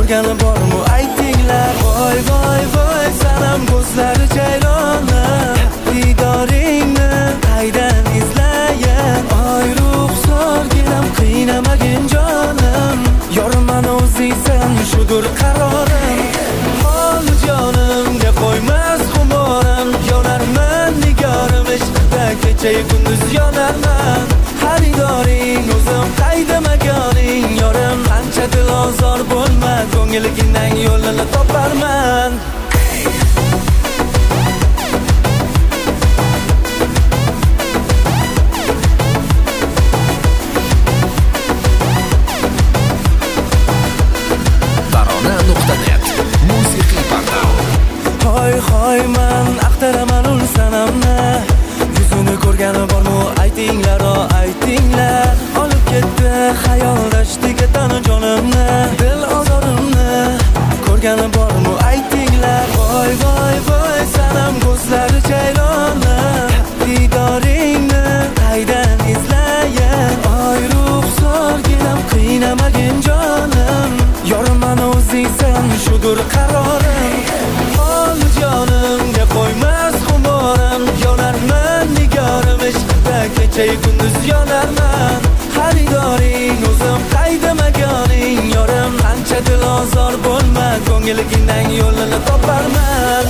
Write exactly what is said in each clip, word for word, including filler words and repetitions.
ko'rgani bormi aytinglar. Voy voy voy sanam ko'zlari chayroni, didoringni qaydan izlayin. Oy ruxsor kelam qiynamagin jonim, yorman o'zingsan shudur qarorim. Hol jonimga qo'ymas xumorim, yonarman nigorim ishqda kecha-yu kunduz yonarman. Xaridoring o'zim qayda makoning, yorim qancha dilozor bo'lma, ko'ngilingdan yo'lini toparman. tarona nuqta net musiqiy portal. Hoy hoy man axtaraman ul sanamni, yuzini ko'rgani bormi aytinglar, o aytinglar. Olib ketdi xayoldashtiga tani jonimni, dil ozorimni ko'rgani bormi aytinglar. Voy voy voy sanam ko'zlari chayroni, didoringni qaydan izlayin. Oy ruxsor kelam qiynamagin jonim, yorman o'zingsan shudur qarorim. Hol jonimga qo'ymas xumorim, yonarman nigorim ishqda kecha-yu kunduz yonarman. Xaridoring o'zim qayda makoning, yorim qancha dilozor bo'lma, ko'ngilingdan yo'lini toparman.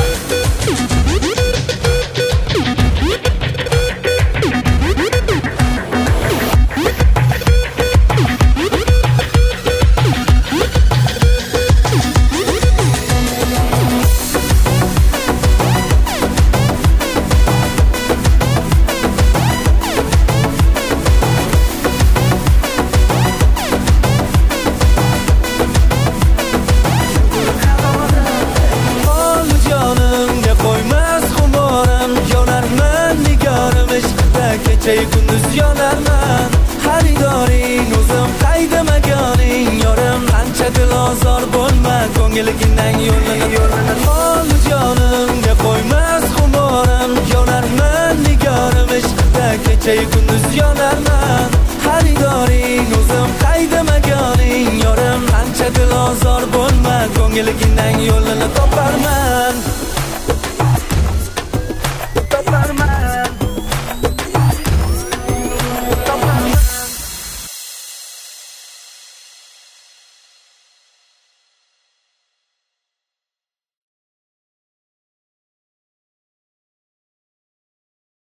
Kecha-yu kunduz yonarman. Xaridoring o'zim qayda makoning, yorim qancha dilozor bo'lma, ko'ngilingdan yo'lini yo'lini. Hol jonimga qo'ymas xumorim, yonarman nigorim ishqda kecha-yu kunduz yonarman. Xaridoring o'zim qayda makoning, yorim qancha dilozor bo'lma, ko'ngilingdan yo'lini top